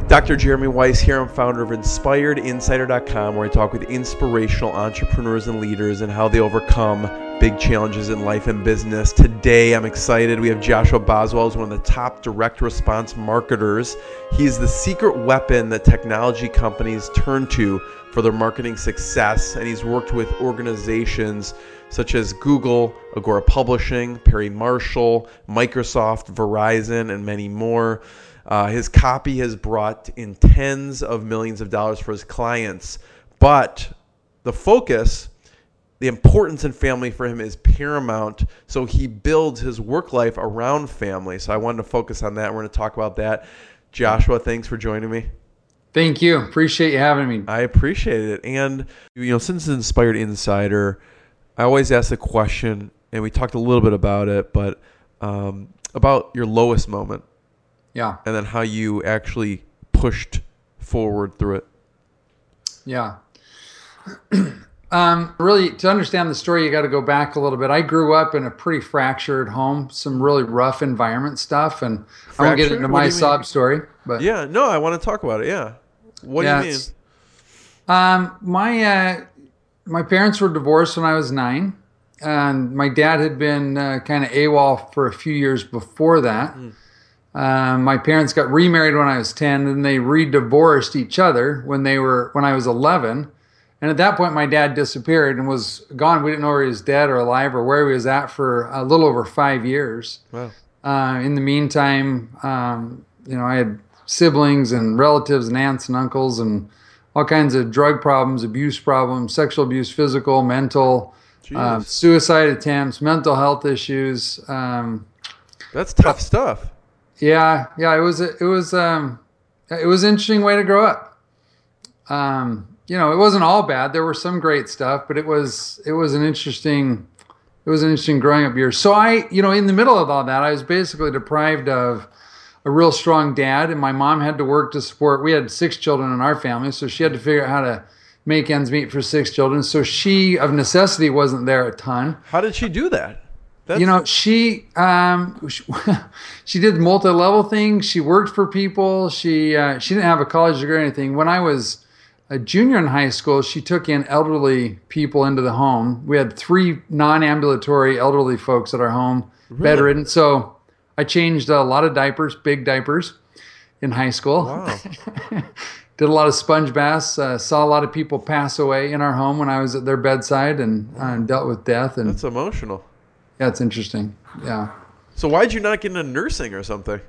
Dr. Jeremy Weiss here. I'm founder of InspiredInsider.com, where I talk with inspirational entrepreneurs and leaders and how they overcome big challenges in life and business. Today, I'm excited. We have Joshua Boswell, who's one of the top direct response marketers. He's the secret weapon that technology companies turn to for their marketing success, and he's worked with organizations such as Google, Agora Publishing, Perry Marshall, Microsoft, Verizon, and many more. His copy has brought in tens of millions of dollars for his clients, but the focus, the importance in family for him is paramount, so he builds his work life around family. So I wanted to focus on that. We're going to talk about that. Joshua, thanks for joining me. Thank you. Appreciate you having me. I appreciate it. And, since Inspired Insider, I always ask the question, and we talked a little bit about it, but about your lowest moment. Yeah. And then how you actually pushed forward through it. Yeah. Really, to understand the story, you got to go back a little bit. I grew up in a pretty fractured home, some really rough environment stuff, and I won't get into my sob story. But yeah, no, I want to talk about it. Yeah. What do you mean? My parents were divorced when I was 9, and my dad had been kind of AWOL for a few years before that. My parents got remarried when I was 10, and they re-divorced each other when I was 11. And at that point, my dad disappeared and was gone. We didn't know whether he was dead or alive or where he was at for a little over 5 years. Wow. In the meantime, I had siblings and relatives and aunts and uncles and all kinds of drug problems, abuse problems, sexual abuse, physical, mental, suicide attempts, mental health issues. That's tough stuff. Yeah, it was an interesting way to grow up. It wasn't all bad. There were some great stuff, but it was an interesting growing up years. So in the middle of all that, I was basically deprived of a real strong dad, and my mom had to work to support. We had 6 children in our family, so she had to figure out how to make ends meet for 6 children. So she, of necessity, wasn't there a ton. How did she do that? She did multi-level things. She worked for people. She didn't have a college degree or anything. When I was a junior in high school, she took in elderly people into the home. We had 3 non-ambulatory elderly folks at our home, bedridden. So I changed a lot of diapers, big diapers, in high school. Wow. Did a lot of sponge baths. Saw a lot of people pass away in our home when I was at their bedside and dealt with death. And that's emotional. Yeah, it's interesting. Yeah. So why'd you not get into nursing or something?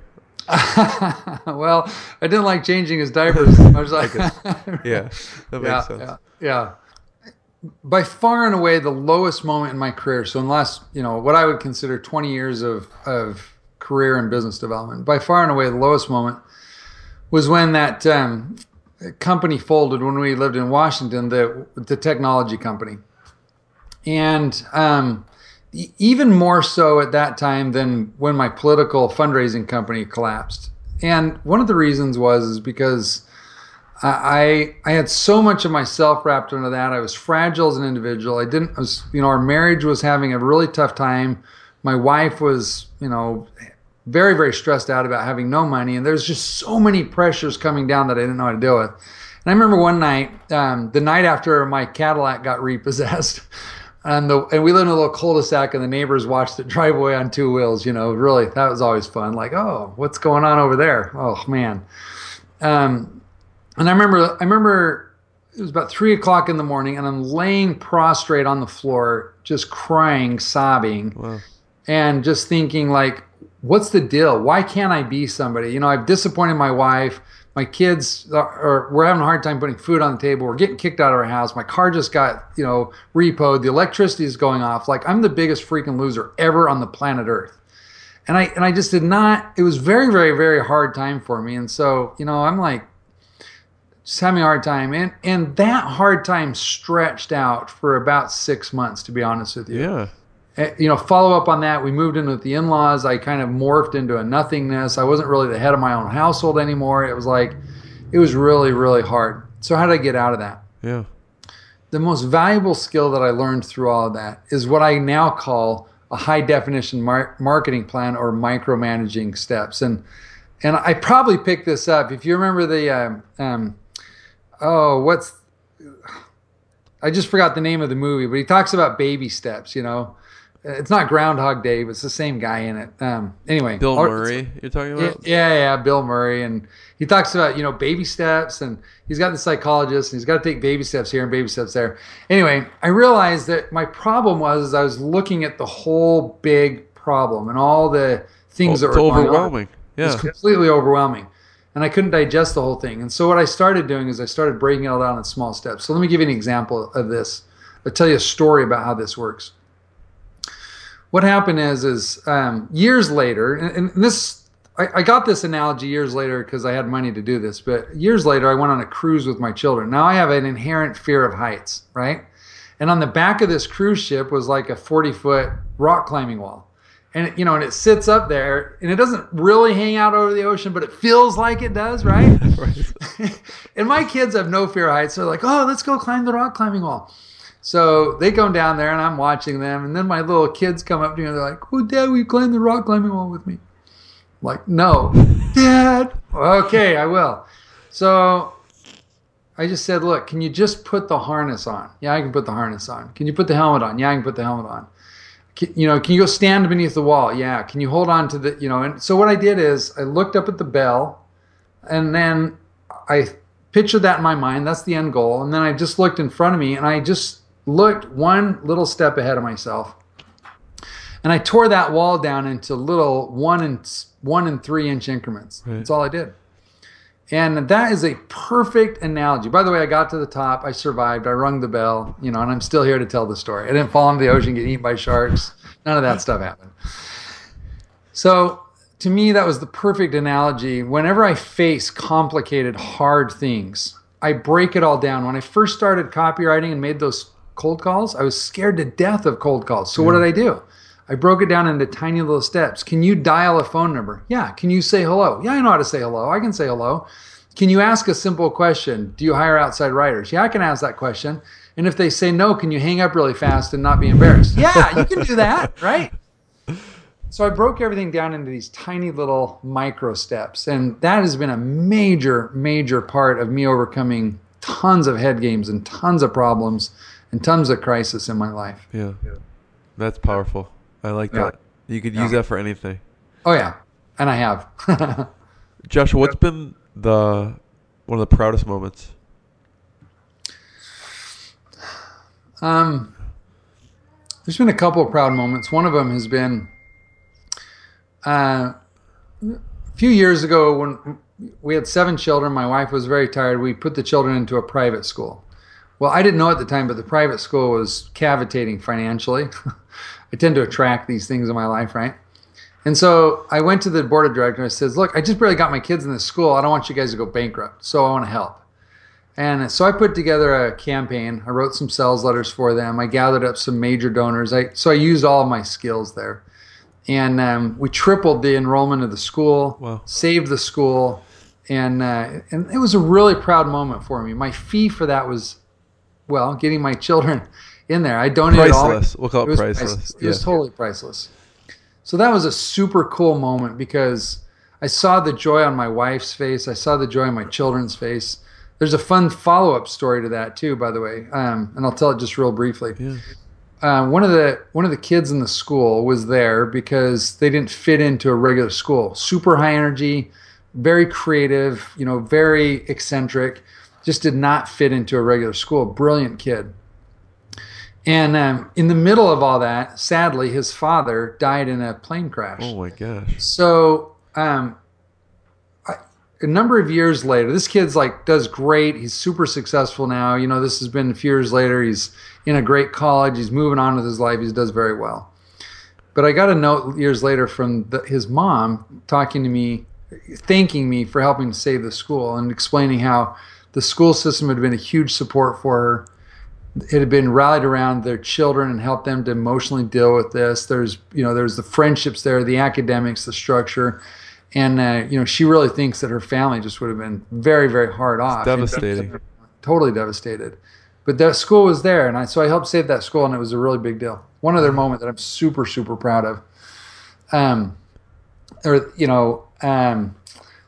Well, I didn't like changing his diapers. I was like, yeah, that makes sense. Yeah. By far and away, the lowest moment in my career. So in the last, what I would consider 20 years of career and business development, by far and away, the lowest moment was when that company folded when we lived in Washington, the technology company. And even more so at that time than when my political fundraising company collapsed. And one of the reasons was because I had so much of myself wrapped into that. I was fragile as an individual. Our marriage was having a really tough time. My wife was, very, very stressed out about having no money. And there's just so many pressures coming down that I didn't know how to deal with. And I remember one night, the night after my Cadillac got repossessed, and we lived in a little cul-de-sac, and the neighbors watched it drive away on 2 wheels. Really, that was always fun. Like, oh, what's going on over there? Oh man. And I remember it was about 3 o'clock in the morning, and I'm laying prostrate on the floor, just crying, sobbing, wow, and just thinking like, what's the deal? Why can't I be somebody? I've disappointed my wife. My kids we're having a hard time putting food on the table. We're getting kicked out of our house. My car just got, repoed. The electricity is going off. Like, I'm the biggest freaking loser ever on the planet Earth. And I just did not, it was very, very, very hard time for me. And so, I'm like, just having a hard time. And that hard time stretched out for about 6 months, to be honest with you. Yeah. Follow up on that, we moved in with the in-laws. I kind of morphed into a nothingness. I wasn't really the head of my own household anymore. It was really, really hard. So how did I get out of that? Yeah. The most valuable skill that I learned through all of that is what I now call a high definition marketing plan, or micromanaging steps. And And I probably picked this up. If you remember oh, I just forgot the name of the movie, but he talks about baby steps, you know. It's not Groundhog Day, but it's the same guy in it. Anyway. Bill Murray, you're talking about? Yeah, Bill Murray. And he talks about, you know, baby steps, and he's got the psychologist, and he's got to take baby steps here and baby steps there. Anyway, I realized that my problem was I was looking at the whole big problem and all the things that were going on. It's overwhelming. Yeah. It's completely overwhelming. And I couldn't digest the whole thing. And so what I started doing is I started breaking it all down in small steps. So let me give you an example of this. I'll tell you a story about how this works. What happened is years later, and this, I got this analogy years later because I had money to do this, but years later I went on a cruise with my children. Now I have an inherent fear of heights, right? And on the back of this cruise ship was like a 40-foot rock climbing wall. And you know, and it sits up there, and it doesn't really hang out over the ocean, but it feels like it does, right? And my kids have no fear of heights. So they're like, oh, let's go climb the rock climbing wall. So they go down there, and I'm watching them. And then my little kids come up to me, and they're like, oh, Dad, will you climb the rock climbing wall with me? I'm like, no. Dad. Okay, I will. So I just said, look, can you just put the harness on? Yeah, I can put the harness on. Can you put the helmet on? Yeah, I can put the helmet on. Can you go stand beneath the wall? Yeah. Can you hold on to the, and so what I did is I looked up at the bell, and then I pictured that in my mind. That's the end goal. And then I just looked in front of me, and I just looked one little step ahead of myself. And I tore that wall down into little 1 and 3-inch increments. Right. That's all I did. And that is a perfect analogy. By the way, I got to the top. I survived. I rung the bell, and I'm still here to tell the story. I didn't fall into the ocean, get eaten by sharks. None of that stuff happened. So to me, that was the perfect analogy. Whenever I face complicated, hard things, I break it all down. When I first started copywriting and made those cold calls, I was scared to death of cold calls. So what did I do? I broke it down into tiny little steps. Can you dial a phone number? Yeah. Can you say hello? Yeah, I know how to say hello. I can say hello. Can you ask a simple question? Do you hire outside writers? Yeah, I can ask that question. And if they say no, can you hang up really fast and not be embarrassed? Yeah, you can do that, right? So I broke everything down into these tiny little micro steps. And that has been a major, major part of me overcoming tons of head games and tons of problems and tons of crisis in my life. Yeah. That's powerful. I like that. You could use that for anything. Oh, yeah. And I have. Joshua, what's been one of the proudest moments? There's been a couple of proud moments. One of them has been a few years ago when we had 7 children. My wife was very tired. We put the children into a private school. Well, I didn't know at the time, but the private school was cavitating financially. I tend to attract these things in my life, right? And so I went to the board of directors and I said, look, I just barely got my kids in this school. I don't want you guys to go bankrupt, so I want to help. And so I put together a campaign. I wrote some sales letters for them. I gathered up some major donors. So I used all of my skills there. And we tripled the enrollment of the school, wow. Saved the school, and it was a really proud moment for me. My fee for that was, well, getting my children in there. I donated priceless. We'll call it priceless. It was totally priceless. So that was a super cool moment because I saw the joy on my wife's face. I saw the joy on my children's face. There's a fun follow-up story to that too, by the way, and I'll tell it just real briefly. Yeah. One of the kids in the school was there because they didn't fit into a regular school. Super high energy, very creative, very eccentric. Just did not fit into a regular school. Brilliant kid. And in the middle of all that, sadly, his father died in a plane crash. Oh my gosh. So a number of years later, this kid's does great. He's super successful now. This has been a few years later. He's in a great college. He's moving on with his life. He does very well. But I got a note years later from his mom talking to me, thanking me for helping to save the school and explaining how the school system had been a huge support for her. It had been rallied around their children and helped them to emotionally deal with this. There's the friendships there, the academics, the structure. And, she really thinks that her family just would have been very, very hard off. It's devastating. Totally devastated. But that school was there. And so I helped save that school, and it was a really big deal. One other moment that I'm super, super proud of.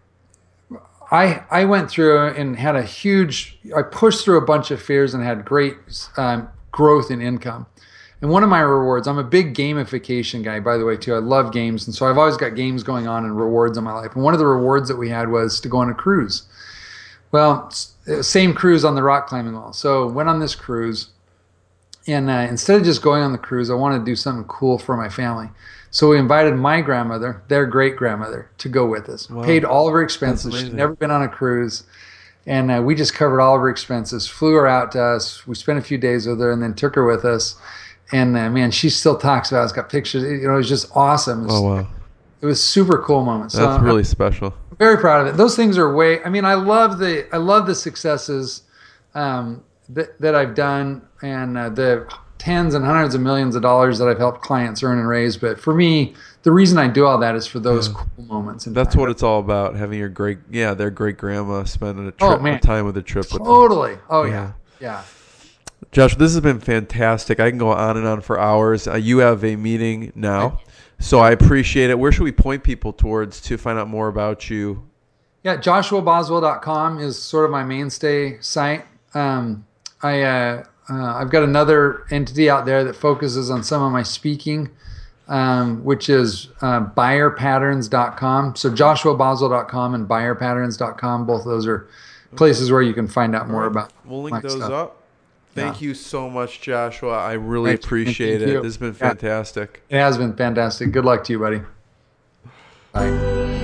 I went through and had I pushed through a bunch of fears and had great growth in income. And one of my rewards, I'm a big gamification guy, by the way, too. I love games. And so I've always got games going on and rewards in my life. And one of the rewards that we had was to go on a cruise. Well, same cruise on the rock climbing wall. So went on this cruise. And instead of just going on the cruise, I wanted to do something cool for my family. So we invited my grandmother, their great-grandmother, to go with us. Wow. Paid all of her expenses. She'd never been on a cruise. And we just covered all of her expenses, flew her out to us. We spent a few days with her and then took her with us. And man, she still talks about it. It's got pictures. It was just awesome. Wow. It was a super cool moment. So that's really special. I'm very proud of it. Those things are I love the successes that I've done and the tens and hundreds of millions of dollars that I've helped clients earn and raise. But for me, the reason I do all that is for those cool moments. That's what it's all about. Having your their great grandma spending a time with a trip with them. Totally. Oh yeah. Josh, this has been fantastic. I can go on and on for hours. You have a meeting now, so I appreciate it. Where should we point people towards to find out more about you? Yeah, joshuaboswell.com is sort of my mainstay site. I've got another entity out there that focuses on some of my speaking, which is buyerpatterns.com. So joshuaboswell.com and buyerpatterns.com. Both of those are places where you can find out more about. We'll link those up. Thank you so much, Joshua. I really appreciate it. This has been fantastic. It has been fantastic. Good luck to you, buddy. Bye.